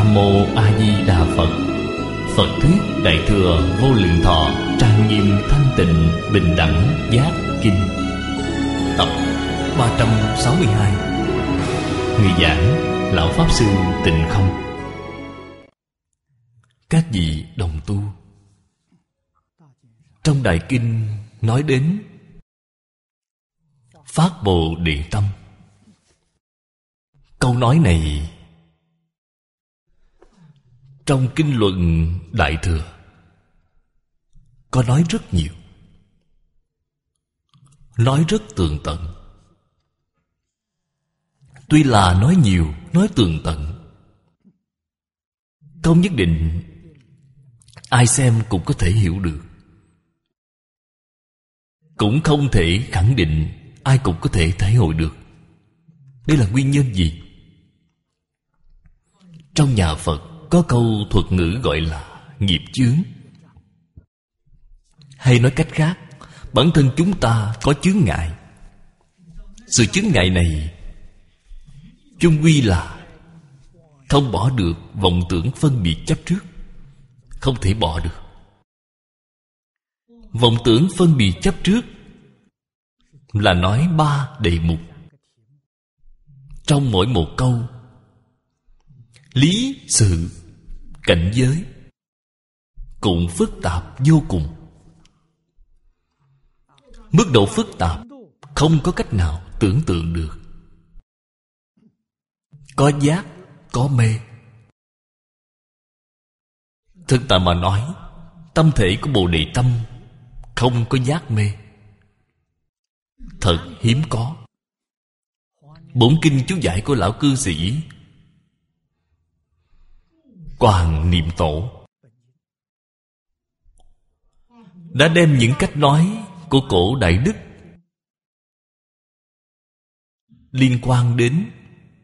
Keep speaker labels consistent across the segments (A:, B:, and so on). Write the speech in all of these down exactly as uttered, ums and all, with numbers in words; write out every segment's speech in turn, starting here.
A: Nam Mô A Di Đà Phật. Phật thuyết Đại thừa Vô Lượng Thọ trang nghiêm thanh tịnh bình đẳng giác kinh, tập ba trăm sáu mươi hai. Người giảng Lão Pháp Sư Tịnh Không. Các vị đồng tu, trong Đại Kinh nói đến phát Bồ Đề Tâm. Câu nói này trong kinh luận Đại Thừa có nói rất nhiều, nói rất tường tận. Tuy là nói nhiều, nói tường tận, không nhất định ai xem cũng có thể hiểu được, cũng không thể khẳng định ai cũng có thể thể hội được. Đây là nguyên nhân gì? Trong nhà Phật có câu thuật ngữ gọi là nghiệp chướng. Hay nói cách khác, bản thân chúng ta có chướng ngại. Sự chướng ngại này chung quy là không bỏ được vọng tưởng phân biệt chấp trước, không thể bỏ được. Vọng tưởng phân biệt chấp trước là nói ba đề mục. Trong mỗi một câu, lý sự cảnh giới cũng phức tạp vô cùng. Mức độ phức tạp không có cách nào tưởng tượng được. Có giác, có mê. Thực tại mà nói, tâm thể của Bồ Đề Tâm không có giác mê, thật hiếm có. Bổn kinh chú giải của lão cư sĩ Quảng Niệm Tổ đã đem những cách nói của cổ đại đức liên quan đến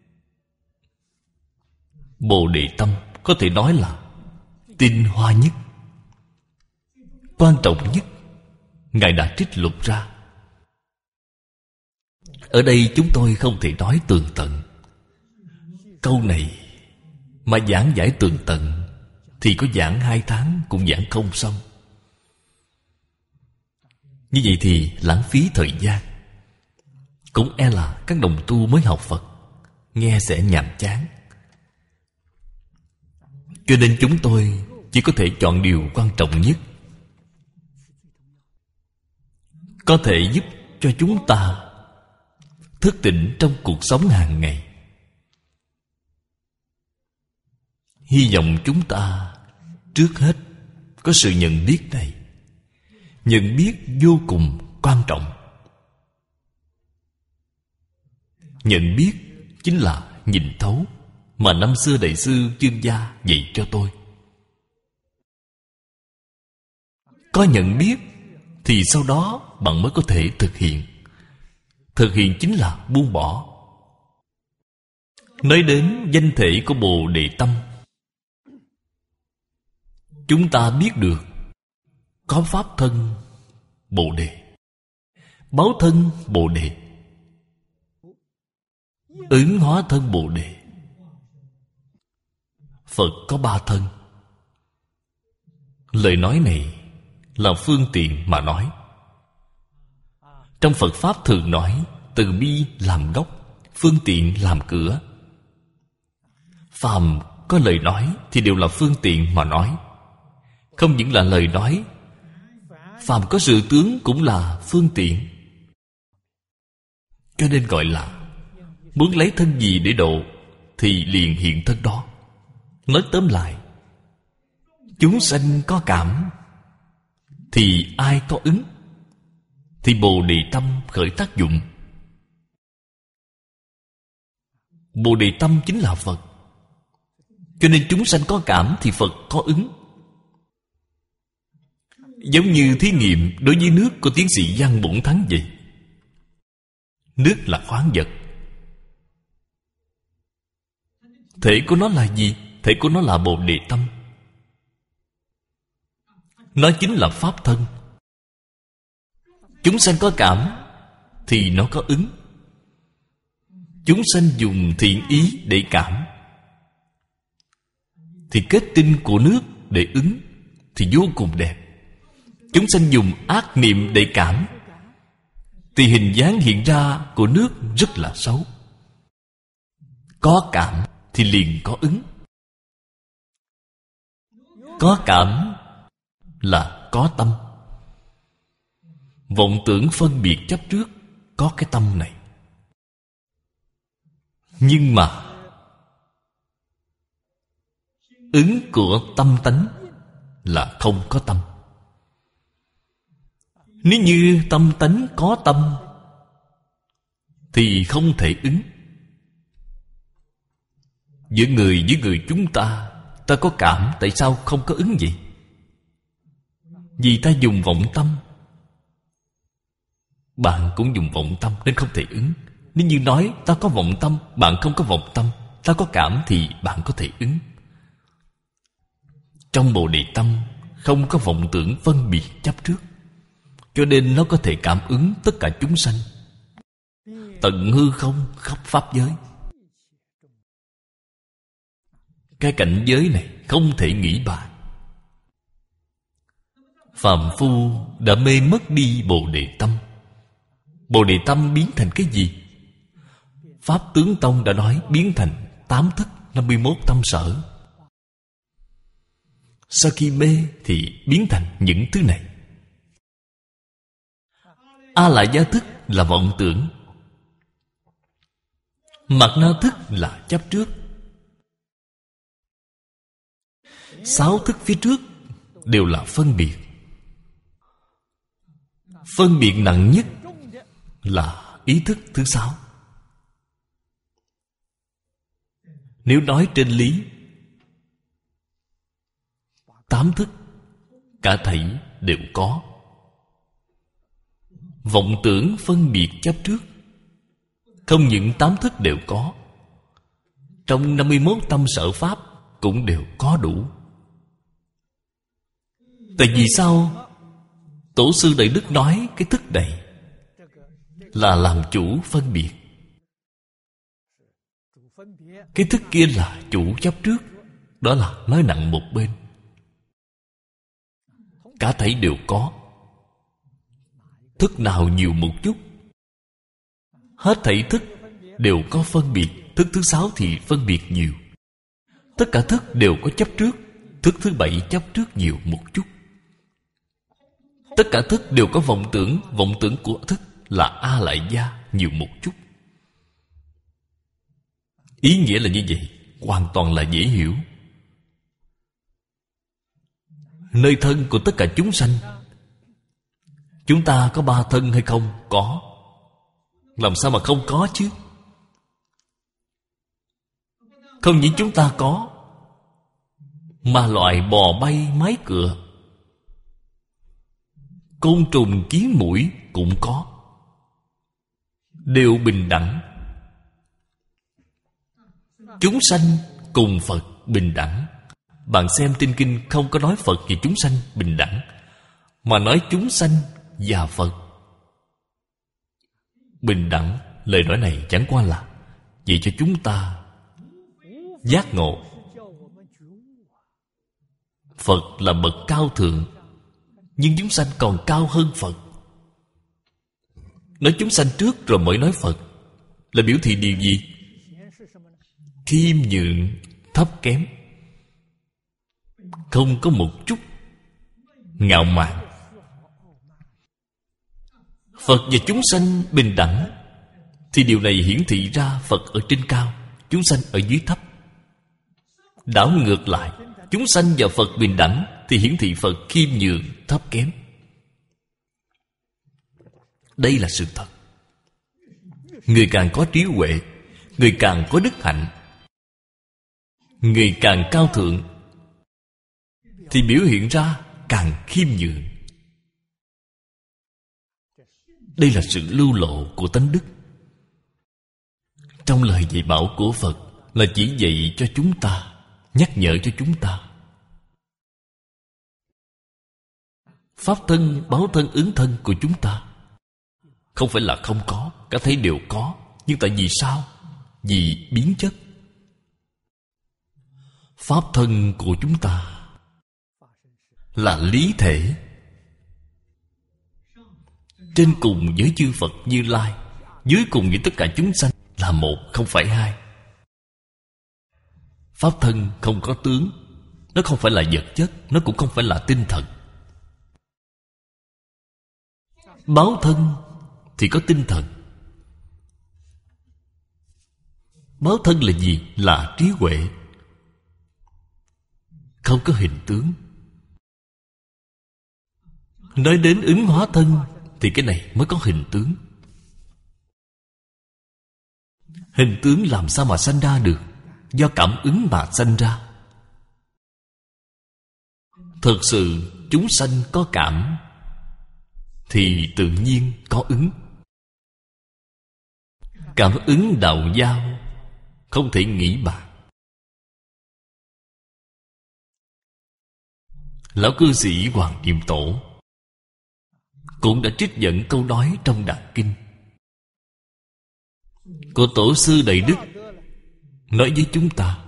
A: Bồ Đề Tâm, có thể nói là tinh hoa nhất, quan trọng nhất, Ngài đã trích lục ra. Ở đây chúng tôi không thể nói tường tận. Câu này mà giảng giải tường tận thì có giảng hai tháng cũng giảng không xong. Như vậy thì lãng phí thời gian. Cũng e là các đồng tu mới học Phật nghe sẽ nhàm chán. Cho nên chúng tôi chỉ có thể chọn điều quan trọng nhất, có thể giúp cho chúng ta thức tỉnh trong cuộc sống hàng ngày. Hy vọng chúng ta trước hết có sự nhận biết này. Nhận biết vô cùng quan trọng. Nhận biết chính là nhìn thấu mà năm xưa đại sư Chương Gia dạy cho tôi. Có nhận biết thì sau đó bạn mới có thể thực hiện. Thực hiện chính là buông bỏ. Nói đến danh thể của Bồ Đề Tâm, chúng ta biết được có pháp thân Bồ Đề, báo thân Bồ Đề, ứng hóa thân Bồ Đề. Phật có ba thân. Lời nói này là phương tiện mà nói. Trong Phật Pháp thường nói từ bi làm gốc, phương tiện làm cửa. Phàm có lời nói thì đều là phương tiện mà nói. Không những là lời nói, phàm có sự tướng cũng là phương tiện. Cho nên gọi là muốn lấy thân gì để độ thì liền hiện thân đó. Nói tóm lại, chúng sanh có cảm thì ai có ứng, thì Bồ Đề Tâm khởi tác dụng. Bồ Đề Tâm chính là Phật. Cho nên chúng sanh có cảm thì Phật có ứng. Giống như thí nghiệm đối với nước của tiến sĩ Văn Bổn Thắng vậy. Nước là khoáng vật. Thể của nó là gì? Thể của nó là Bồ Đề Tâm. Nó chính là pháp thân. Chúng sanh có cảm thì nó có ứng. Chúng sanh dùng thiện ý để cảm thì kết tinh của nước để ứng thì vô cùng đẹp. Chúng sanh dùng ác niệm để cảm thì hình dáng hiện ra của nước rất là xấu. Có cảm thì liền có ứng. Có cảm là có tâm. Vọng tưởng phân biệt chấp trước có cái tâm này. Nhưng mà ứng của tâm tánh là không có tâm. Nếu như tâm tánh có tâm thì không thể ứng. Giữa người với người chúng ta, ta có cảm, tại sao không có ứng gì? Vì ta dùng vọng tâm. Bạn cũng dùng vọng tâm nên không thể ứng. Nếu như nói ta có vọng tâm, bạn không có vọng tâm, ta có cảm thì bạn có thể ứng. Trong Bồ Đề Tâm không có vọng tưởng phân biệt chấp trước, cho nên nó có thể cảm ứng tất cả chúng sanh, tận hư không khắp pháp giới. Cái cảnh giới này không thể nghĩ bàn. Phàm phu đã mê mất đi Bồ Đề Tâm. Bồ Đề Tâm biến thành cái gì? Pháp Tướng Tông đã nói biến thành tám thức năm mươi mốt tâm sở. Sau khi mê thì biến thành những thứ này. A lại gia thức là vọng tưởng, Mạt na thức là chấp trước. Sáu thức phía trước đều là phân biệt. Phân biệt nặng nhất là ý thức thứ sáu. Nếu nói trên lý, tám thức cả thảy đều có. Vọng tưởng phân biệt chấp trước không những tám thức đều có, trong năm mươi mốt tâm sở pháp cũng đều có đủ. Tại vì sao Tổ sư Đại Đức nói cái thức này là làm chủ phân biệt, cái thức kia là chủ chấp trước? Đó là nói nặng một bên. Cả thảy đều có. Thức nào nhiều một chút? Hết thảy thức đều có phân biệt. Thức thứ sáu thì phân biệt nhiều. Tất cả thức đều có chấp trước. Thức thứ bảy chấp trước nhiều một chút. Tất cả thức đều có vọng tưởng. Vọng tưởng của thức là A lại gia nhiều một chút. Ý nghĩa là như vậy, hoàn toàn là dễ hiểu. Nơi thân của tất cả chúng sanh, chúng ta có ba thân hay không? Có. Làm sao mà không có chứ? Không những chúng ta có, mà loại bò bay mái cựa, côn trùng kiến muỗi cũng có, đều bình đẳng. Chúng sanh cùng Phật bình đẳng. Bạn xem trên kinh không có nói Phật và chúng sanh bình đẳng, mà nói chúng sanh và Phật bình đẳng. Lời nói này chẳng qua là vì cho chúng ta giác ngộ. Phật là bậc cao thượng, nhưng chúng sanh còn cao hơn Phật. Nói chúng sanh trước rồi mới nói Phật là biểu thị điều gì? Khiêm nhượng, thấp kém, không có một chút ngạo mạn. Phật và chúng sanh bình đẳng thì điều này hiển thị ra Phật ở trên cao, chúng sanh ở dưới thấp. Đảo ngược lại, chúng sanh và Phật bình đẳng thì hiển thị Phật khiêm nhường, thấp kém. Đây là sự thật. Người càng có trí huệ, người càng có đức hạnh, người càng cao thượng thì biểu hiện ra càng khiêm nhường. Đây là sự lưu lộ của tánh đức. Trong lời dạy bảo của Phật là chỉ dạy cho chúng ta, nhắc nhở cho chúng ta. Pháp thân, báo thân, ứng thân của chúng ta không phải là không có, cả thấy đều có. Nhưng tại vì sao? Vì biến chất. Pháp thân của chúng ta là lý thể, trên cùng với chư Phật Như Lai, dưới cùng với tất cả chúng sanh là một, không phải hai. Pháp thân không có tướng, nó không phải là vật chất, nó cũng không phải là tinh thần. Báo thân thì có tinh thần. Báo thân là gì? Là trí huệ, không có hình tướng. Nói đến ứng hóa thân thì cái này mới có hình tướng. Hình tướng làm sao mà sanh ra được? Do cảm ứng mà sanh ra. Thực sự chúng sanh có cảm thì tự nhiên có ứng. Cảm ứng đạo giao không thể nghĩ bàn. Lão cư sĩ Hoàng Niệm Tổ cũng đã trích dẫn câu nói trong Đàn Kinh của Tổ sư Đại Đức, nói với chúng ta.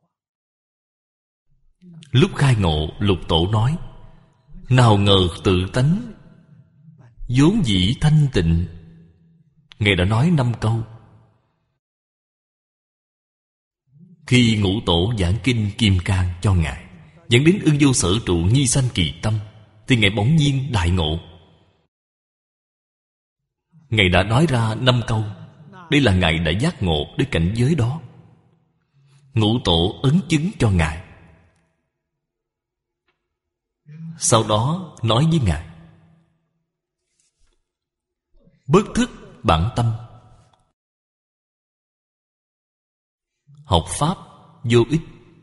A: Lúc khai ngộ, Lục Tổ nói: nào ngờ tự tánh vốn dĩ thanh tịnh. Ngài đã nói năm câu. Khi Ngũ Tổ giảng kinh Kim Cang cho Ngài, dẫn đến ưng vô sở trụ nhi sanh kỳ tâm, thì Ngài bỗng nhiên đại ngộ. Ngài đã nói ra năm câu. Đây là Ngài đã giác ngộ đến cảnh giới đó. Ngũ Tổ ấn chứng cho Ngài. Sau đó nói với Ngài: bất thức bản tâm, học pháp vô ích.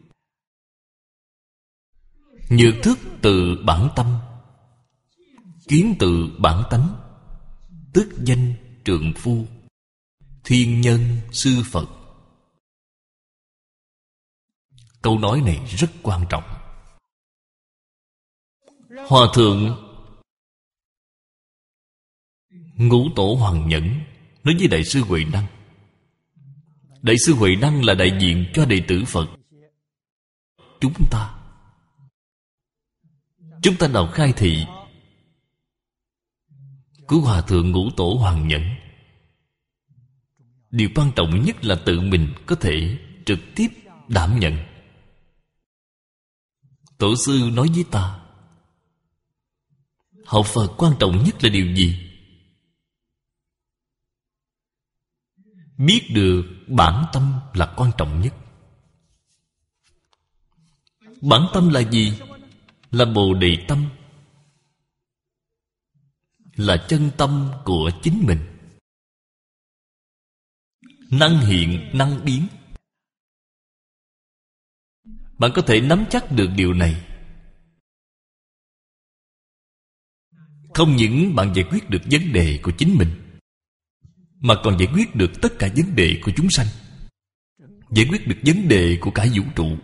A: Nhược thức từ bản tâm, kiến từ bản tánh, tức danh trượng phu, thiên nhân sư Phật. Câu nói này rất quan trọng. Hòa thượng Ngũ Tổ Hoàng Nhẫn nói với Đại sư Huệ Năng. Đại sư Huệ Năng là đại diện cho đệ tử Phật. Chúng ta Chúng ta nào khai thị của Hòa thượng Ngũ Tổ Hoàng Nhẫn, điều quan trọng nhất là tự mình có thể trực tiếp đảm nhận. Tổ sư nói với ta, học Phật quan trọng nhất là điều gì? Biết được bản tâm là quan trọng nhất. Bản tâm là gì? Là Bồ Đề tâm, là chân tâm của chính mình, năng hiện năng biến. Bạn có thể nắm chắc được điều này, không những bạn giải quyết được vấn đề của chính mình, mà còn giải quyết được tất cả vấn đề của chúng sanh, giải quyết được vấn đề của cả vũ trụ.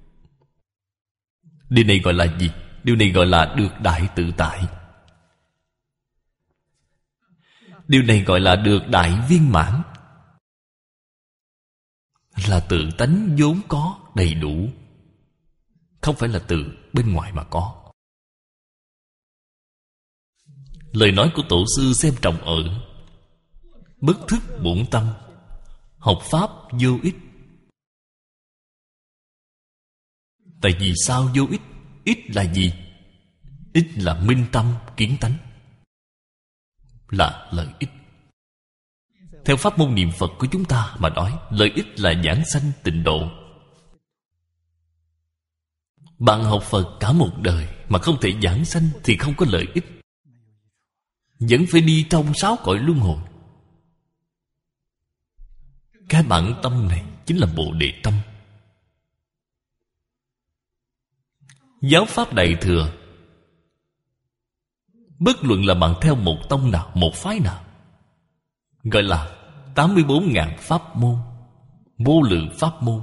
A: Điều này gọi là gì? Điều này gọi là được đại tự tại. Điều này gọi là được đại viên mãn, là tự tánh vốn có đầy đủ, không phải là từ bên ngoài mà có. Lời nói của Tổ sư xem trọng ở bất thức bổn tâm, học pháp vô ích. Tại vì sao vô ích? Ích là gì? Ích là minh tâm kiến tánh, là lợi ích. Theo pháp môn niệm Phật của chúng ta mà nói, lợi ích là giảng sanh tịnh độ. Bạn học Phật cả một đời mà không thể giảng sanh thì không có lợi ích, vẫn phải đi trong sáu cõi luân hồi. Cái bản tâm này chính là Bồ Đề tâm. Giáo pháp Đại Thừa, bất luận là bạn theo một tông nào, một phái nào, gọi là tám mươi bốn ngàn pháp môn, vô lượng pháp môn,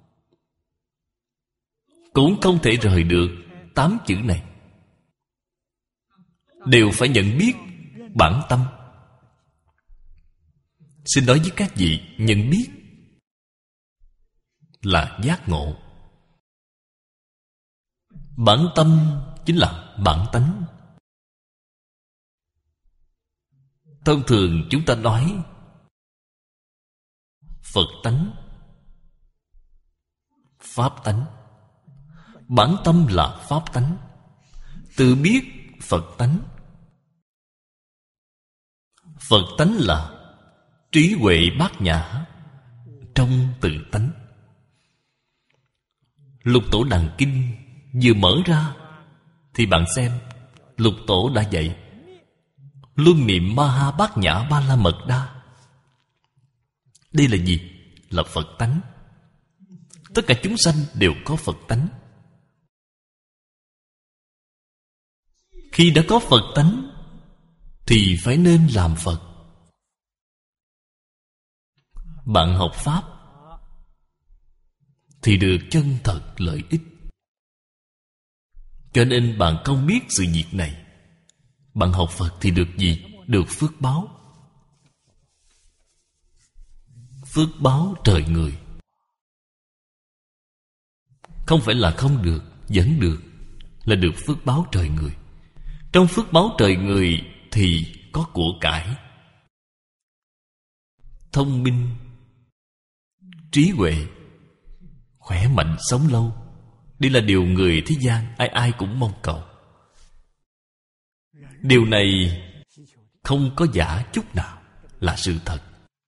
A: cũng không thể rời được tám chữ này. Đều phải nhận biết bản tâm. Xin nói với các vị, nhận biết là giác ngộ. Bản tâm chính là bản tánh. Thông thường chúng ta nói Phật tánh, Pháp tánh. Bản tâm là Pháp tánh, tự biết Phật tánh. Phật tánh là trí huệ bát nhã trong tự tánh. Lục Tổ Đàn Kinh vừa mở ra thì bạn xem, Lục Tổ đã dạy luân niệm ma ha bát nhã ba la mật đa. Đây là gì? Là Phật tánh. Tất cả chúng sanh đều có Phật tánh. Khi đã có Phật tánh thì phải nên làm Phật. Bạn học Pháp thì được chân thật lợi ích. Cho nên bạn không biết sự việc này. Bạn học Phật thì được gì? Được phước báo. Phước báo trời người. Không phải là không được, vẫn được. Là được phước báo trời người. Trong phước báo trời người thì có của cải, thông minh, trí huệ, khỏe mạnh, sống lâu. Đây là điều người thế gian ai ai cũng mong cầu. Điều này không có giả chút nào, là sự thật.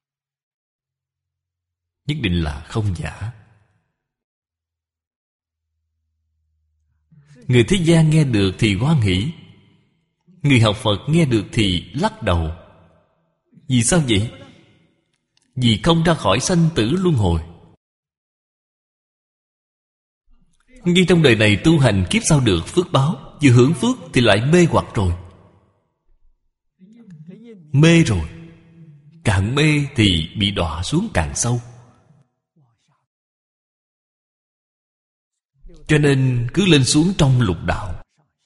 A: Nhất định là không giả. Người thế gian nghe được thì hoan hỷ, người học Phật nghe được thì lắc đầu. Vì sao vậy? Vì không ra khỏi sanh tử luân hồi. Nhưng trong đời này tu hành, kiếp sau được phước báo, vừa hưởng phước thì lại mê hoặc rồi. Mê rồi, càng mê thì bị đọa xuống càng sâu. Cho nên cứ lên xuống trong lục đạo.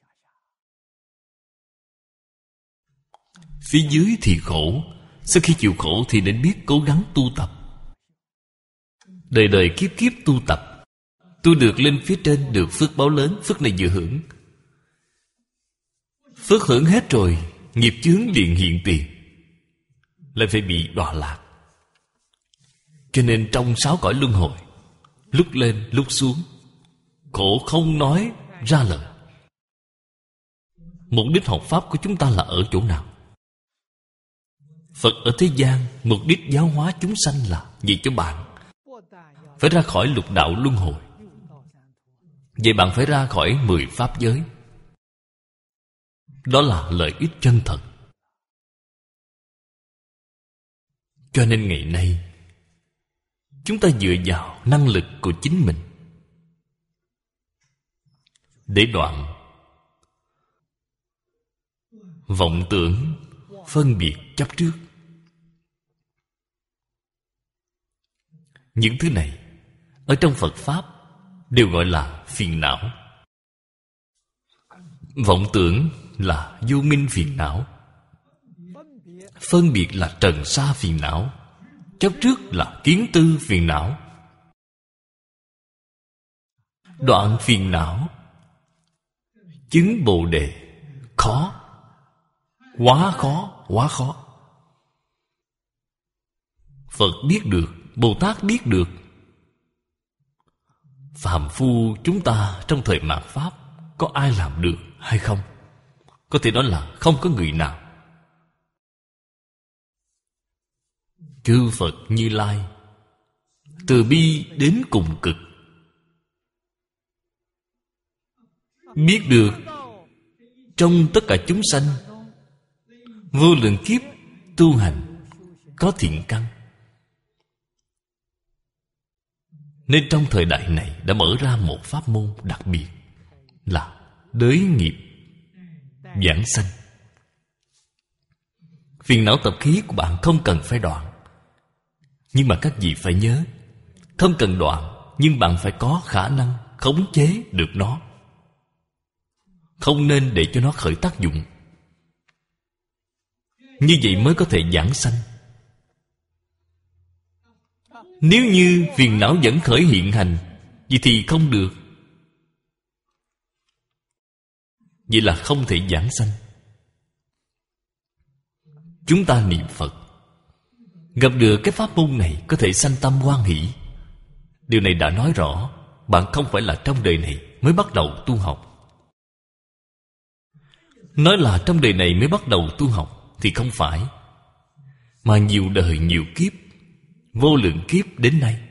A: Phía dưới thì khổ. Sau khi chịu khổ thì nên biết cố gắng tu tập. Đời đời kiếp kiếp tu tập, tu được lên phía trên, được phước báo lớn. Phước này vừa hưởng, phước hưởng hết rồi, nghiệp chướng liền hiện tiền, lại phải bị đọa lạc. Cho nên trong sáu cõi luân hồi, lúc lên lúc xuống, khổ không nói ra lời. Mục đích học Pháp của chúng ta là ở chỗ nào? Phật ở thế gian mục đích giáo hóa chúng sanh là vì cho bạn phải ra khỏi lục đạo luân hồi. Vậy bạn phải ra khỏi mười pháp giới. Đó là lợi ích chân thật. Cho nên ngày nay chúng ta dựa vào năng lực của chính mình để đoạn vọng tưởng, phân biệt, chấp trước. Những thứ này ở trong Phật Pháp đều gọi là phiền não. Vọng tưởng là vô minh phiền não, phân biệt là trần sa phiền não, chấp trước là kiến tư phiền não. Đoạn phiền não, chứng Bồ Đề khó, quá khó, quá khó. Phật biết được, Bồ Tát biết được. Phàm phu chúng ta trong thời mạt Pháp có ai làm được hay không? Có thể nói là không có người nào. Chư Phật Như Lai từ bi đến cùng cực, biết được trong tất cả chúng sanh vô lượng kiếp tu hành có thiện căn, nên trong thời đại này đã mở ra một pháp môn đặc biệt là đới nghiệp giảng sanh. Phiền não tập khí của bạn không cần phải đoạn, nhưng mà các vị phải nhớ, không cần đoạn, nhưng bạn phải có khả năng khống chế được nó. Không nên để cho nó khởi tác dụng. Như vậy mới có thể giảng sanh. Nếu như phiền não vẫn khởi hiện hành, vậy thì không được. vậy là không thể giảng sanh. Chúng ta niệm Phật, gặp được cái pháp môn này có thể sanh tâm hoan hỷ. Điều này đã nói rõ bạn không phải là trong đời này mới bắt đầu tu học. Nói là trong đời này mới bắt đầu tu học thì không phải, mà nhiều đời nhiều kiếp, vô lượng kiếp đến nay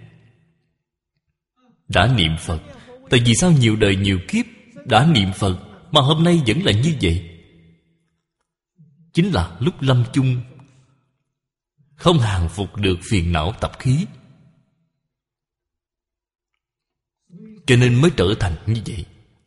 A: đã niệm Phật. Tại vì sao nhiều đời nhiều kiếp đã niệm Phật mà hôm nay vẫn là như vậy? Chính là lúc lâm chung không hàng phục được phiền não tập khí, cho nên mới trở thành như vậy.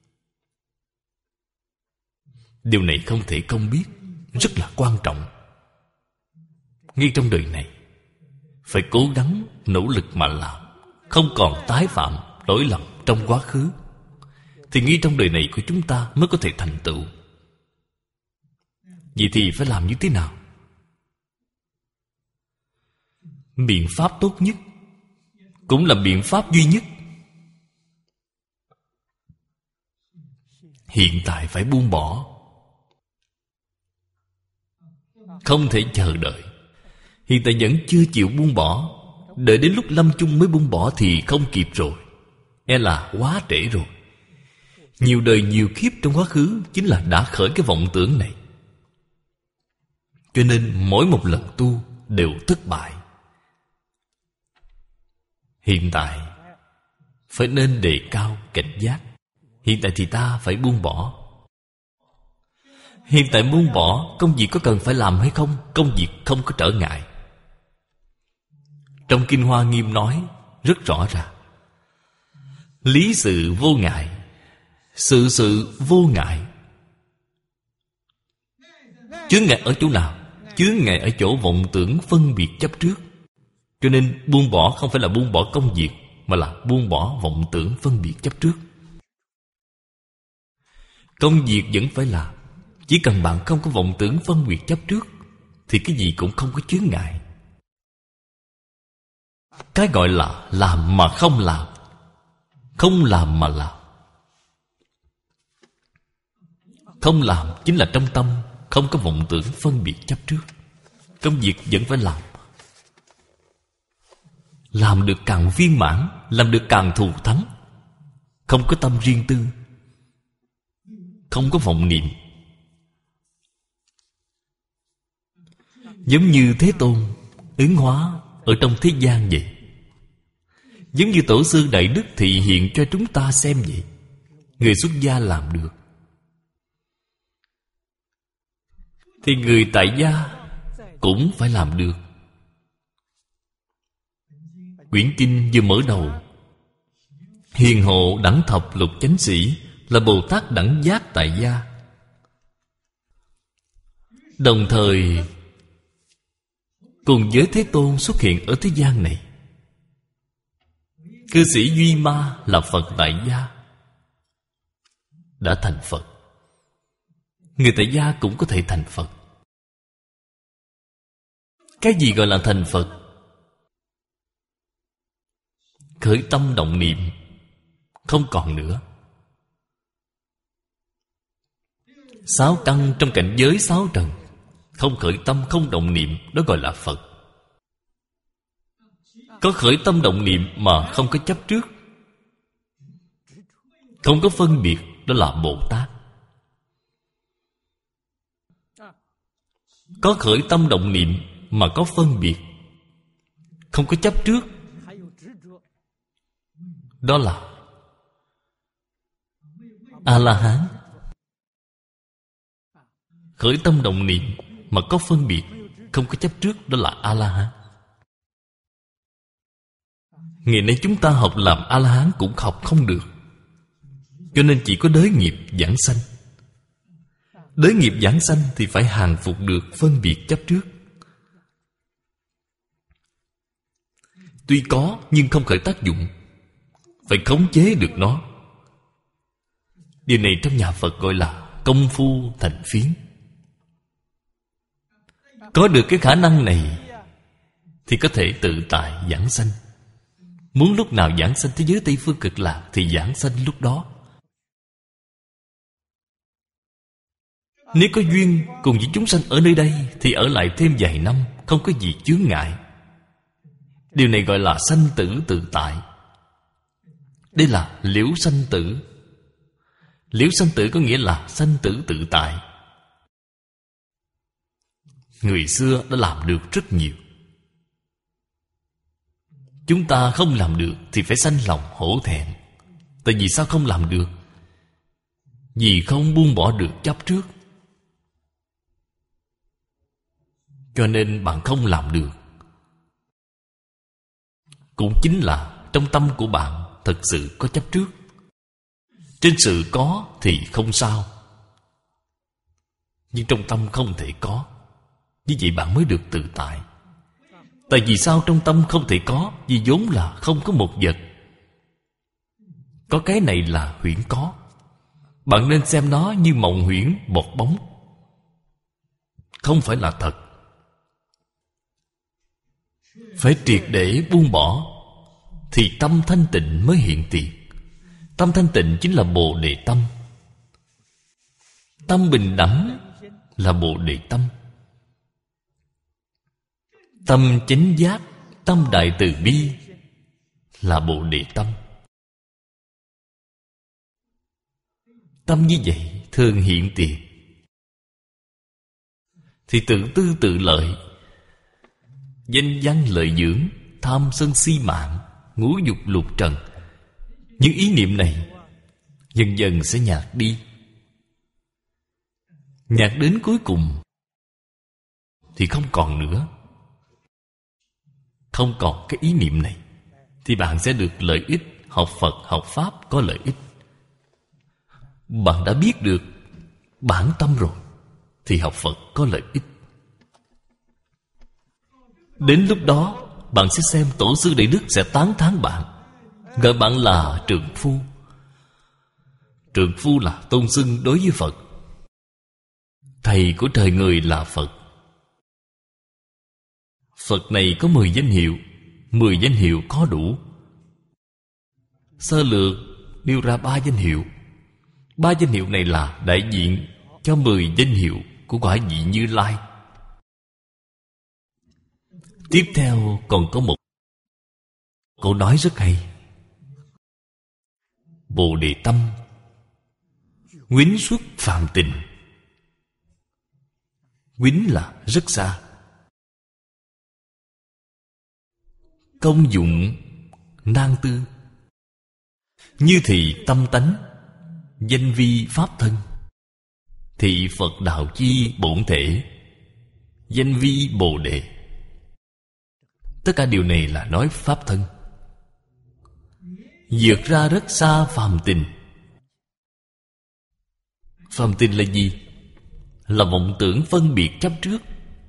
A: Điều này không thể không biết, rất là quan trọng. Ngay trong đời này phải cố gắng nỗ lực mà làm, không còn tái phạm lỗi lầm trong quá khứ, thì ngay trong đời này của chúng ta mới có thể thành tựu. Vậy thì phải làm như thế nào? Biện pháp tốt nhất, cũng là biện pháp duy nhất, hiện tại phải buông bỏ. Không thể chờ đợi. Hiện tại vẫn chưa chịu buông bỏ, đợi đến lúc lâm chung mới buông bỏ thì không kịp rồi, e là quá trễ rồi. Nhiều đời nhiều kiếp trong quá khứ chính là đã khởi cái vọng tưởng này, cho nên mỗi một lần tu đều thất bại. Hiện tại phải nên đề cao cảnh giác. Hiện tại thì ta phải buông bỏ. Hiện tại buông bỏ, công việc có cần phải làm hay không? Công việc không có trở ngại. Trong Kinh Hoa Nghiêm nói rất rõ ràng: lý sự vô ngại, sự sự vô ngại. Chướng ngại ở chỗ nào? Chướng ngại ở chỗ vọng tưởng phân biệt chấp trước. Cho nên buông bỏ không phải là buông bỏ công việc, mà là buông bỏ vọng tưởng phân biệt chấp trước. Công việc vẫn phải làm, chỉ cần bạn không có vọng tưởng phân biệt chấp trước thì cái gì cũng không có chướng ngại. Cái gọi là làm mà không làm, không làm mà làm. Không làm chính là trong tâm không có vọng tưởng phân biệt chấp trước. Công việc vẫn phải làm, làm được càng viên mãn, làm được càng thù thắng. Không có tâm riêng tư, không có vọng niệm. Giống như Thế Tôn ứng hóa ở trong thế gian vậy, giống như Tổ sư Đại Đức thị hiện cho chúng ta xem vậy. Người xuất gia làm được thì người tại gia cũng phải làm được. Quyển kinh vừa mở đầu: hiền hộ đẳng thập lục chánh sĩ là Bồ Tát đẳng giác tại gia. Đồng thời cùng với Thế Tôn xuất hiện ở thế gian này. Cư sĩ Duy Ma là Phật tại gia, đã thành Phật. Người tại gia cũng có thể thành Phật. Cái gì gọi là thành Phật? Khởi tâm động niệm không còn nữa. Sáu căn trong cảnh giới sáu trần không khởi tâm không động niệm, đó gọi là Phật. Có khởi tâm động niệm mà không có chấp trước, không có phân biệt, đó là Bồ Tát. Có khởi tâm động niệm mà có phân biệt, không có chấp trước, đó là A-la-hán. Khởi tâm động niệm mà có phân biệt, không có chấp trước, đó là A-la-hán. Ngày nay chúng ta học làm A-la-hán cũng học không được, cho nên chỉ có đới nghiệp giảng sanh. Đới nghiệp giảng sanh thì phải hàng phục được phân biệt chấp trước. Tuy có nhưng không khởi tác dụng, phải khống chế được nó. Điều này trong nhà Phật gọi là công phu thành phiến. Có được cái khả năng này thì có thể tự tại giảng sanh. Muốn lúc nào giảng sanh thế giới Tây Phương Cực Lạc thì giảng sanh lúc đó. Nếu có duyên cùng với chúng sanh ở nơi đây thì ở lại thêm vài năm, không có gì chướng ngại. Điều này gọi là sanh tử tự tại. Đây là liễu sanh tử. Liễu sanh tử có nghĩa là sanh tử tự tại. Người xưa đã làm được rất nhiều. Chúng ta không làm được thì phải sanh lòng hổ thẹn. Tại vì sao không làm được? Vì không buông bỏ được chấp trước, cho nên bạn không làm được. Cũng chính là trong tâm của bạn thật sự có chấp trước. Trên sự có thì không sao, nhưng trong tâm không thể có. Như vậy bạn mới được tự tại. Tại vì sao trong tâm không thể có? Vì vốn là không có một vật. Có cái này là huyễn có. Bạn nên xem nó như mộng huyễn, bọt bóng, không phải là thật. Phải triệt để buông bỏ thì tâm thanh tịnh mới hiện tiền. Tâm thanh tịnh chính là Bồ Đề tâm. Tâm bình đẳng là Bồ Đề tâm. Tâm chánh giác, tâm đại từ bi là Bồ Đề tâm. Tâm như vậy thường hiện tiền thì tự tư tự lợi, danh văn lợi dưỡng, tham sân si mạng, ngũ dục lục trần. Những ý niệm này dần dần sẽ nhạt đi. Nhạt đến cuối cùng thì không còn nữa. Không còn cái ý niệm này thì bạn sẽ được lợi ích. Học Phật, học Pháp có lợi ích. Bạn đã biết được bản tâm rồi thì học Phật có lợi ích. Đến lúc đó bạn sẽ xem Tổ sư Đại Đức sẽ tán thán bạn, gọi bạn là trượng phu. Trượng phu là tôn xưng đối với Phật. Thầy của trời người là Phật. Phật này có mười danh hiệu. Mười danh hiệu có đủ. Sơ lược nêu ra ba danh hiệu. Ba danh hiệu này là đại diện cho mười danh hiệu của quả vị Như Lai. Tiếp theo còn có một câu nói rất hay. Bồ Đề tâm huýnh xuất phàm tình. Huýnh là rất xa. Công dụng nan tư. Như thị tâm tánh, danh vi pháp thân. Thị Phật đạo chi bổn thể, danh vi Bồ Đề. Tất cả điều này là nói pháp thân. Vượt ra rất xa phàm tình. Phàm tình là gì? Là vọng tưởng phân biệt chấp trước.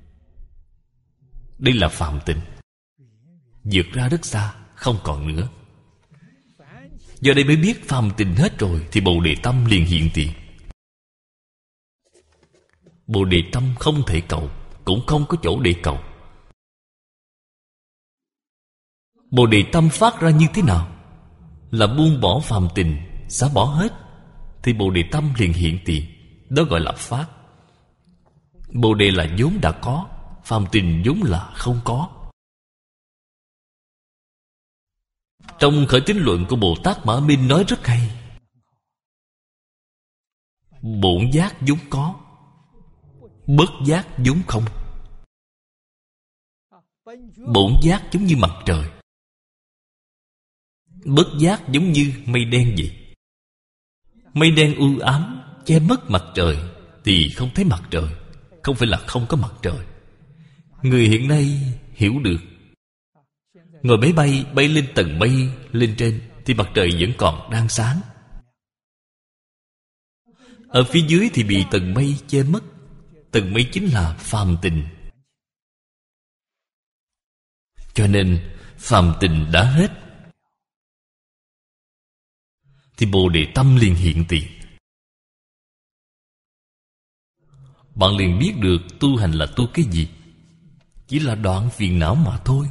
A: Đây là phàm tình. Vượt ra rất xa, không còn nữa. Do đây mới biết phàm tình hết rồi thì Bồ Đề tâm liền hiện tiền. Bồ Đề tâm không thể cầu, cũng không có chỗ để cầu. Bồ Đề tâm phát ra như thế nào? Là buông bỏ phàm tình, xả bỏ hết thì Bồ Đề tâm liền hiện tiền. Đó gọi là phát. Bồ Đề là vốn đã có, phàm tình vốn là không có. Trong Khởi Tín Luận của Bồ Tát Mã Minh nói rất hay. Bổn giác vốn có, bất giác vốn không. Bổn giác giống như mặt trời, bất giác giống như mây đen vậy. Mây đen u ám che mất mặt trời thì không thấy mặt trời. Không phải là không có mặt trời. Người hiện nay hiểu được, ngồi máy bay bay lên tầng mây lên trên thì mặt trời vẫn còn đang sáng. Ở phía dưới thì bị tầng mây che mất. Tầng mây chính là phàm tình. Cho nên phàm tình đã hết thì Bồ Đề tâm liền hiện tiền. Bạn liền biết được tu hành là tu cái gì. Chỉ là đoạn phiền não mà thôi.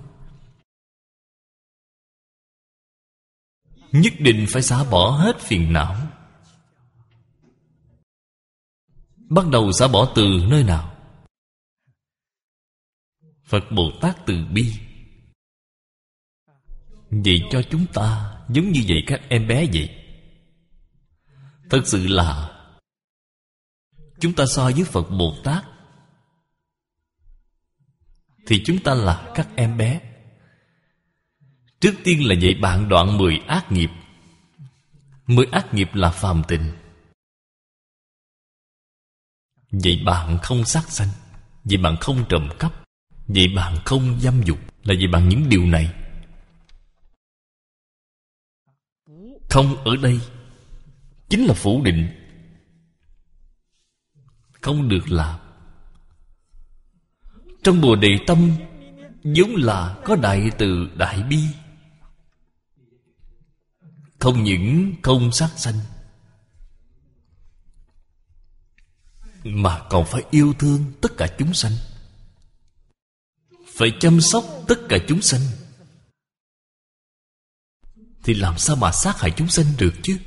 A: Nhất định phải xả bỏ hết phiền não. Bắt đầu xả bỏ từ nơi nào? Phật Bồ Tát từ bi. Vậy cho chúng ta giống như vậy các em bé vậy. Thật sự là chúng ta so với Phật Bồ Tát thì chúng ta là các em bé. Trước tiên là dạy bạn đoạn mười ác nghiệp. Mười ác nghiệp là phàm tình. Vậy bạn không sát sanh, vậy bạn không trộm cắp, vậy bạn không dâm dục, là vì bằng những điều này. Không ở đây chính là phủ định. Không được làm. Trong Bồ Đề Tâm vốn là có đại từ đại bi. Không những không sát sanh, mà còn phải yêu thương tất cả chúng sanh, phải chăm sóc tất cả chúng sanh. Thì làm sao mà sát hại chúng sanh được chứ?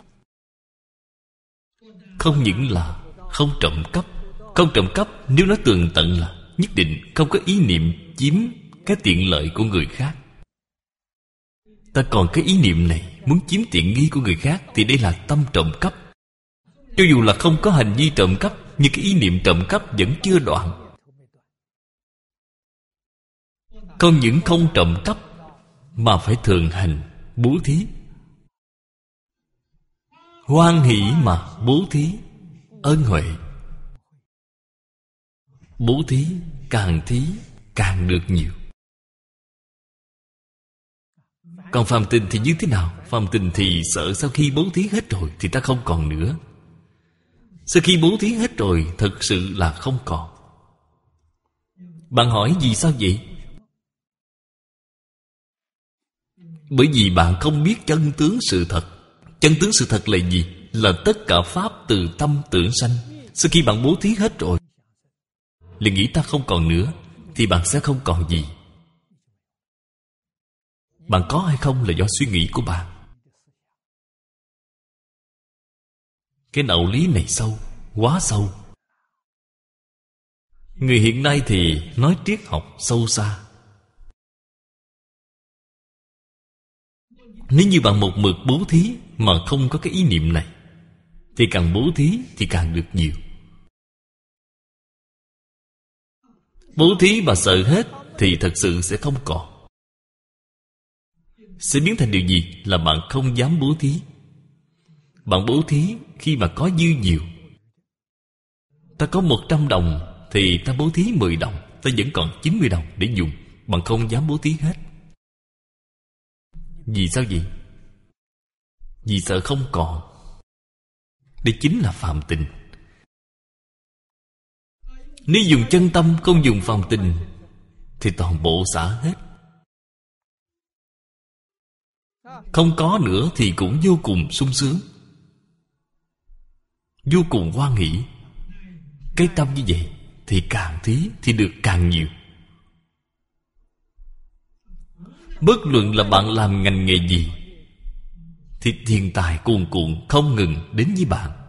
A: Không những là không trộm cắp. Không trộm cắp nếu nói tường tận là nhất định không có ý niệm chiếm cái tiện lợi của người khác. Ta còn cái ý niệm này muốn chiếm tiện nghi của người khác thì đây là tâm trộm cắp. Cho dù là không có hành vi trộm cắp, nhưng cái ý niệm trộm cắp vẫn chưa đoạn. Không những không trộm cắp mà phải thường hành bố thí. Hoan hỷ mà bố thí ân huệ. Bố thí càng thí càng được nhiều. Còn phàm tình thì như thế nào? Phàm tình thì sợ sau khi bố thí hết rồi thì ta không còn nữa. Sau khi bố thí hết rồi thật sự là không còn. Bạn hỏi vì sao vậy? Bởi vì bạn không biết chân tướng sự thật. Chân tướng sự thật là gì? Là tất cả pháp từ tâm tưởng sanh. Sau khi bạn bố thí hết rồi, liền nghĩ ta không còn nữa, thì bạn sẽ không còn gì. Bạn có hay không là do suy nghĩ của bạn. Cái đạo lý này sâu, quá sâu. Người hiện nay thì nói triết học sâu xa. Nếu như bạn một mực bố thí mà không có cái ý niệm này, thì càng bố thí thì càng được nhiều. Bố thí mà sợ hết thì thật sự sẽ không còn. Sẽ biến thành điều gì? Là bạn không dám bố thí. Bạn bố thí khi mà có dư nhiều. Ta có một trăm đồng thì ta bố thí mười đồng, ta vẫn còn chín mươi đồng để dùng. Bạn không dám bố thí hết. Vì sao vậy? Vì sợ không còn. Đây chính là phàm tình. Nếu dùng chân tâm không dùng phàm tình thì toàn bộ xả hết. Không có nữa thì cũng vô cùng sung sướng, vô cùng hoan hỷ. Cái tâm như vậy thì càng thí thì được càng nhiều. Bất luận là bạn làm ngành nghề gì thì tiền tài cuồn cuộn không ngừng đến với bạn.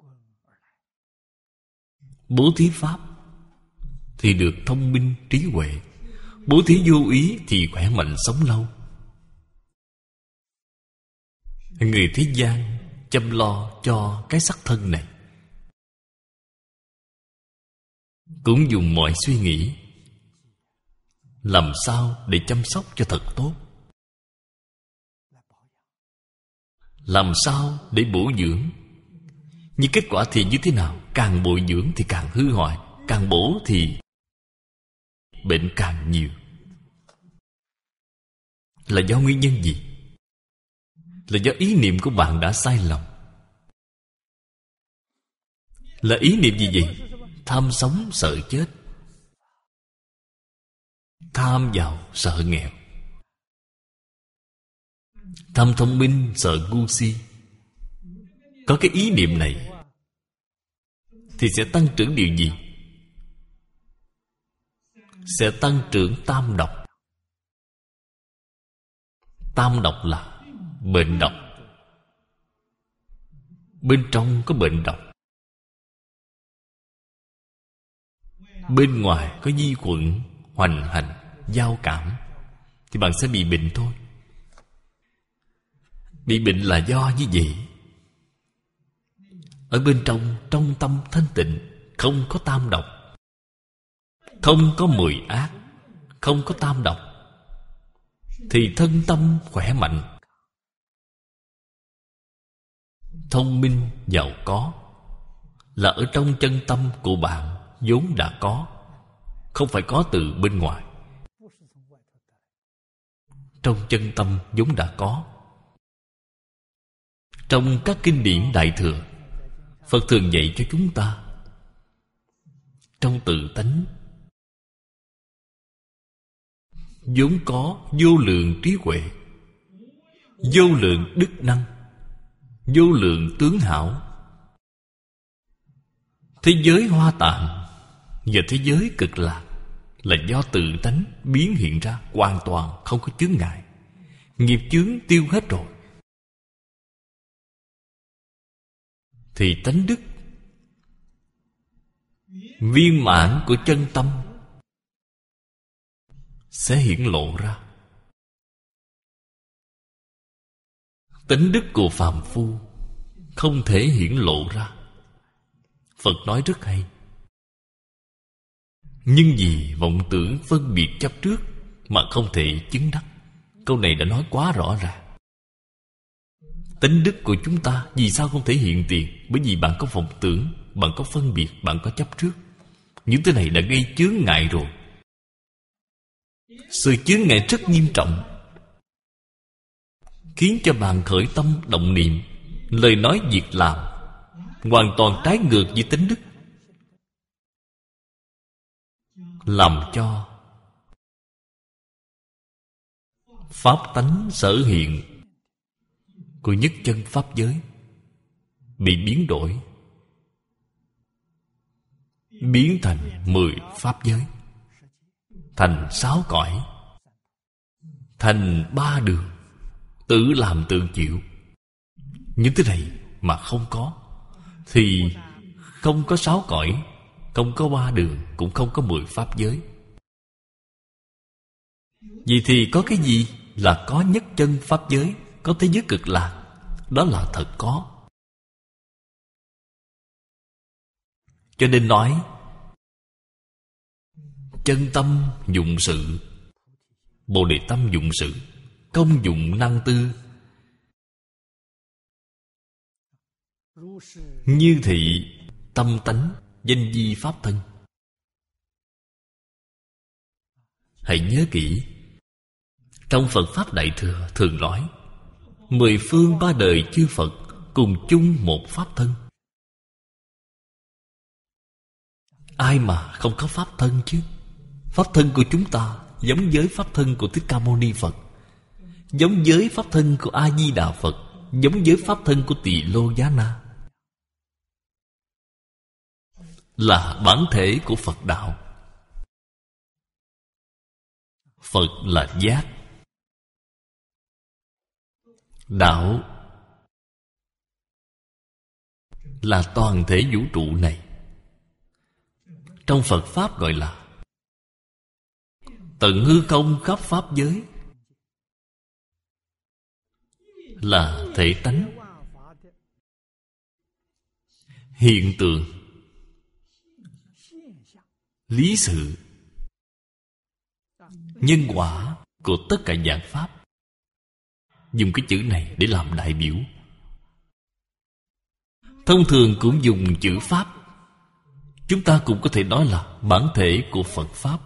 A: Bố thí pháp thì được thông minh trí huệ. Bố thí vô ý thì khỏe mạnh sống lâu. Người thế gian chăm lo cho cái sắc thân này, cũng dùng mọi suy nghĩ làm sao để chăm sóc cho thật tốt, làm sao để bổ dưỡng. Nhưng kết quả thì như thế nào? Càng bồi dưỡng thì càng hư hoại, càng bổ thì bệnh càng nhiều. Là do nguyên nhân gì? Là do ý niệm của bạn đã sai lầm. Là ý niệm gì vậy? Tham sống sợ chết, tham giàu sợ nghèo, tham thông minh sợ ngu si. Có cái ý niệm này thì sẽ tăng trưởng điều gì? Sẽ tăng trưởng tam độc. Tam độc là bệnh độc. Bên trong có bệnh độc. bên ngoài có vi khuẩn hoành hành, giao cảm, thì bạn sẽ bị bệnh thôi. Bị bệnh là do như vậy. Ở bên trong, trong tâm thanh tịnh, không có tam độc, không có mười ác, không có tam độc, thì thân tâm khỏe mạnh, thông minh, giàu có, là ở trong chân tâm của bạn vốn đã có, không phải có từ bên ngoài. Trong chân tâm vốn đã có. Trong các kinh điển Đại Thừa, Phật thường dạy cho chúng ta, trong tự tánh vốn có vô lượng trí huệ, vô lượng đức năng, vô lượng tướng hảo. Thế giới Hoa Tạng và thế giới Cực Lạc là do tự tánh biến hiện ra, hoàn toàn không có chướng ngại. Nghiệp chướng tiêu hết rồi, thì tánh đức viên mãn của chân tâm sẽ hiển lộ ra. Tánh đức của phàm phu không thể hiển lộ ra. Phật nói rất hay. Nhưng vì vọng tưởng phân biệt chấp trước mà không thể chứng đắc. Câu này đã nói quá rõ ràng. Tánh đức của chúng ta vì sao không thể hiện tiền? Bởi vì bạn có vọng tưởng, bạn có phân biệt, bạn có chấp trước. Những thứ này đã gây chướng ngại rồi. Sự chướng ngại rất nghiêm trọng, khiến cho bạn khởi tâm động niệm, lời nói việc làm hoàn toàn trái ngược với tánh đức, làm cho pháp tánh sở hiện của nhất chân pháp giới bị biến đổi, biến thành mười pháp giới, thành sáu cõi, thành ba đường, tự làm tự chịu. Những thứ này mà không có, thì không có sáu cõi, không có ba đường, cũng không có mười pháp giới. Vậy thì có cái gì? Là có nhất chân pháp giới, có thế giới Cực Lạc. Đó là thật có. Cho nên nói chân tâm dụng sự, Bồ Đề tâm dụng sự, công dụng năng tư. Như thị tâm tánh, danh di pháp thân. Hãy nhớ kỹ, trong Phật Pháp Đại Thừa thường nói mười phương ba đời chư Phật cùng chung một pháp thân. Ai mà không có pháp thân chứ? Pháp thân của chúng ta giống với pháp thân của Thích Ca Mâu Ni Phật, giống với pháp thân của A Di Đà Phật, giống với pháp thân của Tỳ Lô Giá Na, là bản thể của Phật đạo. Phật là giác, đạo là toàn thể vũ trụ này. Trong Phật Pháp gọi là tận hư không khắp pháp giới, là thể tánh, hiện tượng, lý sự, nhân quả của tất cả dạng pháp. Dùng cái chữ này để làm đại biểu. Thông thường cũng dùng chữ Pháp. Chúng ta cũng có thể nói là bản thể của Phật Pháp.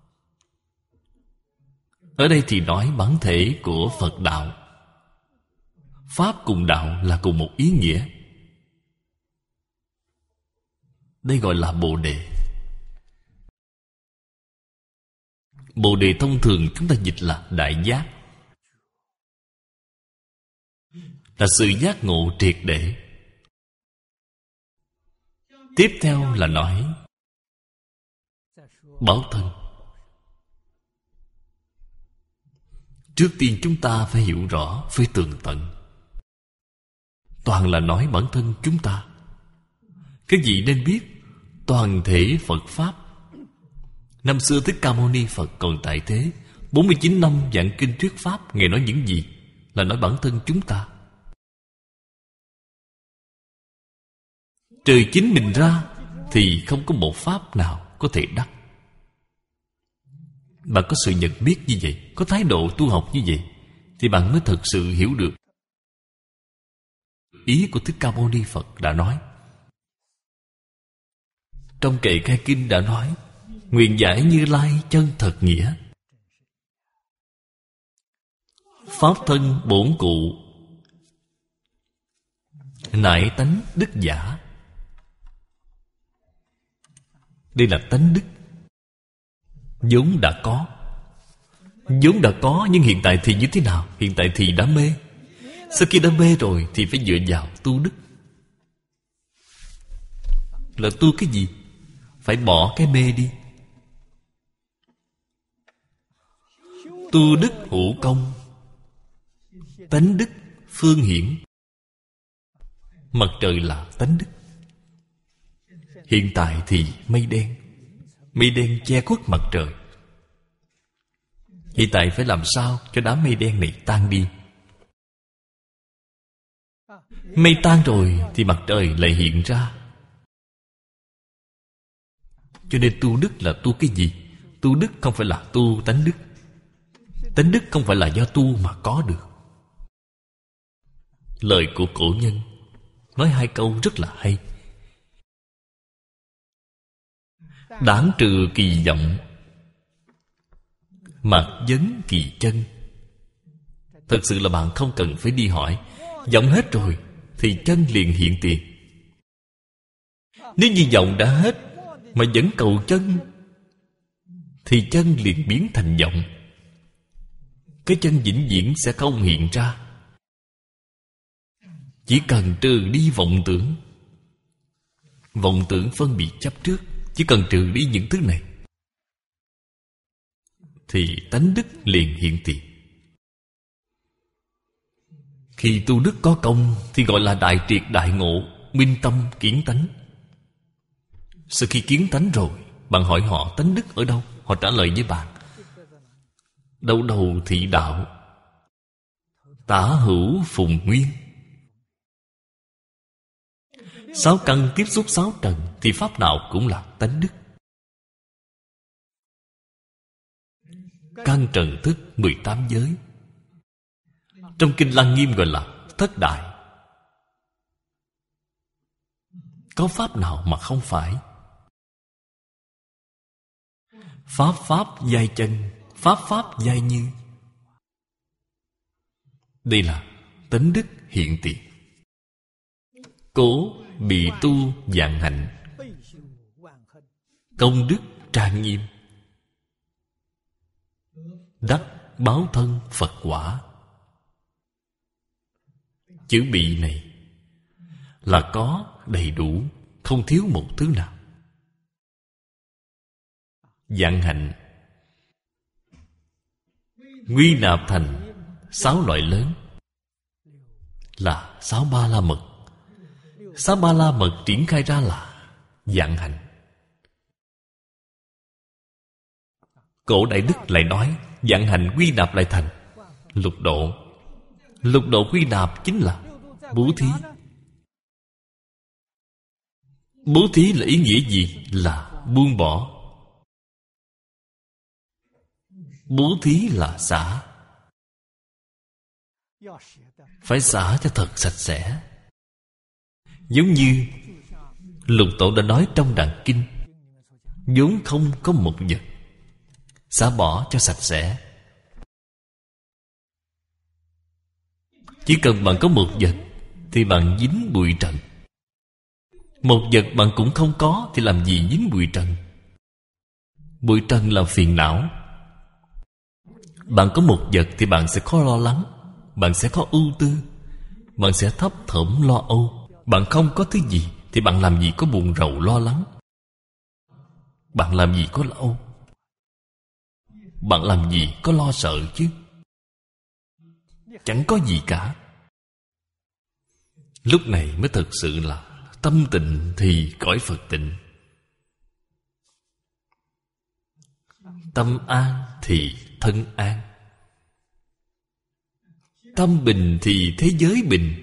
A: Ở đây thì nói bản thể của Phật đạo. Pháp cùng đạo là cùng một ý nghĩa. Đây gọi là Bồ Đề. Bồ Đề thông thường chúng ta dịch là đại giác, là sự giác ngộ triệt để. Tiếp theo là nói báo thân. Trước tiên chúng ta phải hiểu rõ, phải tường tận. Toàn là nói bản thân chúng ta. Cái gì nên biết? Toàn thể Phật Pháp Năm xưa Thích Ca Mâu Ni Phật còn tại thế, bốn mươi chín năm giảng kinh thuyết pháp, Ngài nói những gì? Là nói bản thân chúng ta. Trừ chính mình ra thì không có một pháp nào có thể đắc. Bạn có sự nhận biết như vậy, có thái độ tu học như vậy, thì bạn mới thực sự hiểu được ý của Thích Ca Mâu Ni Phật đã nói. Trong kệ khai kinh đã nói: nguyện giải Như Lai chân thật nghĩa, pháp thân bổn cụ, nại tánh đức giả. Đây là tánh đức vốn đã có. Vốn đã có, nhưng hiện tại thì như thế nào? Hiện tại thì đã mê. Sau khi đã mê rồi thì phải dựa vào tu đức. Là tu cái gì? Phải bỏ cái mê đi. Tu đức hữu công, tánh đức phương hiển. Mặt trời là tánh đức. Hiện tại thì mây đen. Mây đen che khuất mặt trời. Hiện tại phải làm sao cho đám mây đen này tan đi. Mây tan rồi thì mặt trời lại hiện ra. Cho nên tu đức là tu cái gì? Tu đức không phải là tu tánh đức. Tánh đức không phải là do tu mà có được. Lời của cổ nhân nói hai câu rất là hay: đãng trừ kỳ vọng, mạt vấn kỳ chân. Thật sự là bạn không cần phải đi hỏi. Vọng hết rồi thì chân liền hiện tiền. Nếu như vọng đã hết mà vẫn cầu chân thì chân liền biến thành vọng. Cái chân vĩnh viễn sẽ không hiện ra. Chỉ cần trừ đi vọng tưởng. Vọng tưởng phân biệt chấp trước, chỉ cần trừ đi những thứ này thì tánh đức liền hiện tiền. Khi tu đức có công thì gọi là đại triệt đại ngộ, minh tâm kiến tánh. Sau khi kiến tánh rồi, bạn hỏi họ tánh đức ở đâu? Họ trả lời với bạn: đầu đầu thị đạo, tả hữu phùng nguyên. Sáu căn tiếp xúc sáu trần thì pháp nào cũng là tánh đức. Căn trần thức mười tám giới, trong kinh Lăng Nghiêm gọi là thất đại. Có pháp nào mà không phải? Pháp pháp giai chân, pháp pháp giai như. Đây là tánh đức hiện tiền. Cố bị tu vạn hạnh, công đức trang nghiêm, đắc báo thân Phật quả. Chữ bị này là có đầy đủ, không thiếu một thứ nào. Vạn hạnh quy nạp thành sáu loại lớn, là sáu ba la mật. Sáu ba la mật triển khai ra là vạn hạnh. Cổ Đại Đức lại nói vạn hạnh quy nạp lại thành lục độ. Lục độ quy nạp chính là bố thí. Bố thí là ý nghĩa gì? Là buông bỏ. Bố thí là xả. Phải xả cho thật sạch sẽ. Giống như Lục Tổ đã nói trong Đàn Kinh, vốn không có một vật, xả bỏ cho sạch sẽ. Chỉ cần bạn có một vật thì bạn dính bụi trần. Một vật bạn cũng không có thì làm gì dính bụi trần? Bụi trần là phiền não. Bạn có một vật thì bạn sẽ có lo lắng, bạn sẽ có ưu tư, bạn sẽ thấp thỏm lo âu. Bạn không có thứ gì thì bạn làm gì có buồn rầu lo lắng? Bạn làm gì có lo âu? Bạn làm gì có lo sợ chứ? Chẳng có gì cả. Lúc này mới thực sự là tâm tịnh thì cõi Phật tịnh. Tâm an thì thân an, tâm bình thì thế giới bình.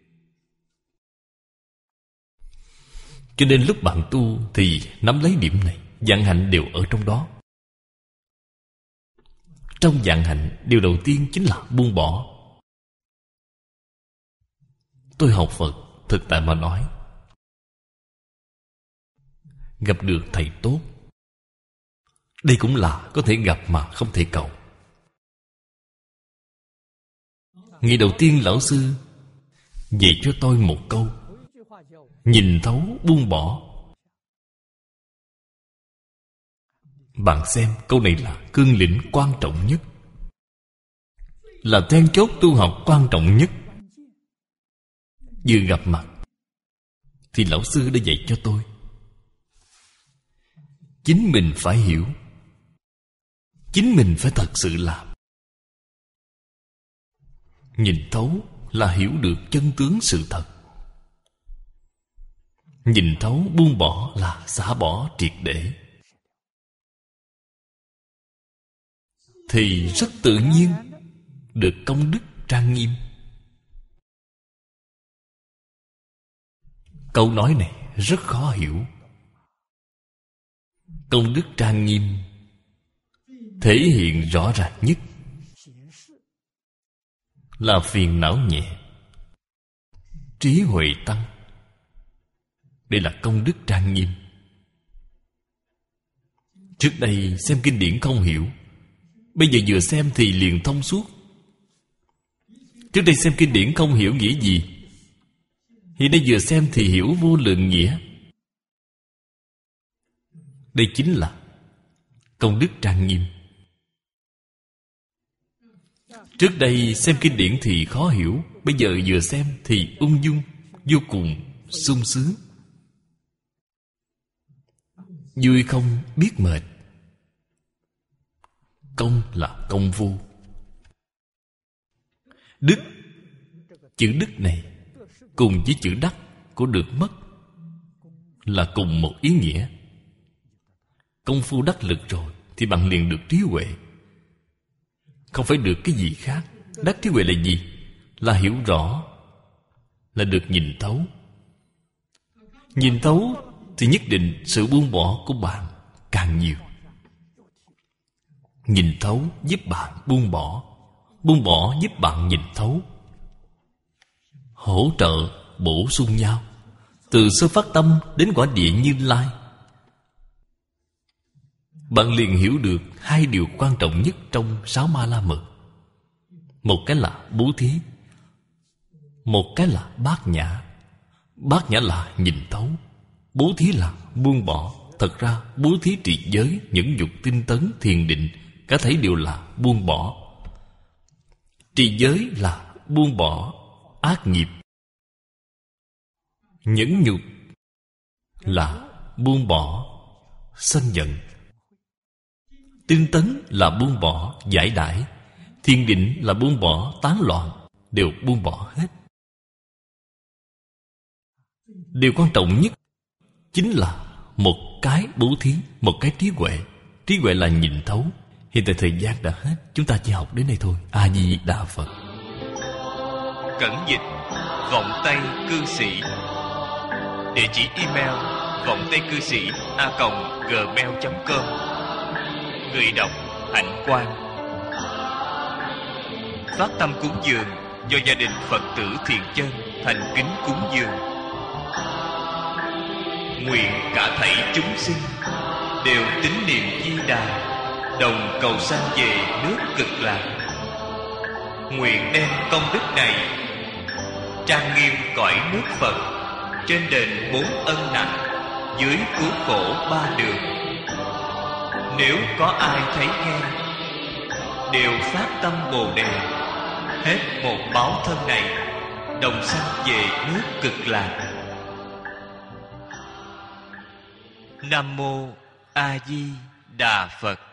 A: Cho nên lúc bạn tu thì nắm lấy điểm này. Vạn hạnh đều ở trong đó. Trong vạn hạnh, điều đầu tiên chính là buông bỏ. Tôi học Phật, thực tại mà nói, gặp được thầy tốt, đây cũng là có thể gặp mà không thể cầu. Ngày đầu tiên lão sư dạy cho tôi một câu: nhìn thấu buông bỏ. Bạn xem, câu này là cương lĩnh quan trọng nhất, là then chốt tu học quan trọng nhất. Vừa gặp mặt thì lão sư đã dạy cho tôi. Chính mình phải hiểu, chính mình phải thật sự làm. Nhìn thấu là hiểu được chân tướng sự thật. Nhìn thấu buông bỏ là xả bỏ triệt để. Thì rất tự nhiên được công đức trang nghiêm. Câu nói này rất khó hiểu. Công đức trang nghiêm thể hiện rõ ràng nhất là phiền não nhẹ, trí huệ tăng. Đây là công đức trang nghiêm. Trước đây xem kinh điển không hiểu, bây giờ vừa xem thì liền thông suốt. Trước đây xem kinh điển không hiểu nghĩa gì, hiện nay vừa xem thì hiểu vô lượng nghĩa. Đây chính là công đức trang nghiêm. Trước đây xem kinh điển thì khó hiểu, bây giờ vừa xem thì ung dung, vô cùng sung sướng. Vui không biết mệt. Công là công phu. Đức, chữ đức này cùng với chữ đắc của được mất là cùng một ý nghĩa. Công phu đắc lực rồi thì bạn liền được trí huệ. Không phải được cái gì khác. Đắc trí huệ là gì? Là hiểu rõ, là được nhìn thấu. Nhìn thấu thì nhất định sự buông bỏ của bạn càng nhiều. Nhìn thấu giúp bạn buông bỏ, buông bỏ giúp bạn nhìn thấu, hỗ trợ bổ sung nhau, từ sơ phát tâm đến quả địa Như Lai. Bạn liền hiểu được hai điều quan trọng nhất trong sáu ma la mật. Một cái là bố thí, một cái là bát nhã. Bát nhã là nhìn thấu, bố thí là buông bỏ. Thật ra bố thí trì giới, nhẫn nhục tinh tấn, thiền định, cả thảy đều là buông bỏ. Trì giới là buông bỏ ác nghiệp, nhẫn nhục là buông bỏ sân giận, tinh tấn là buông bỏ giải đãi, thiền định là buông bỏ tán loạn. Đều buông bỏ hết. Điều quan trọng nhất chính là một cái bố thí, một cái trí huệ. Trí huệ là nhìn thấu. Hiện tại thời gian đã hết, chúng ta chỉ học đến đây thôi. A Di Đà Phật.
B: Cẩn dịch vọng tây cư sĩ. Địa chỉ email vọng tây cư sĩ a còng gmail chấm com. Người đọc Hạnh Quang. Phát tâm cúng dường do gia đình Phật tử Thiện Chân thành kính cúng dường. Nguyện cả thảy chúng sinh đều tín niệm Di Đà, đồng cầu sanh về nước Cực Lạc. Nguyện đem công đức này trang nghiêm cõi nước Phật, trên đền bốn ân nặng, dưới cứu khổ ba đường. Nếu có ai thấy nghe, đều phát tâm Bồ Đề, hết một báo thân này, đồng sanh về nước Cực Lạc. Nam mô A Di Đà Phật.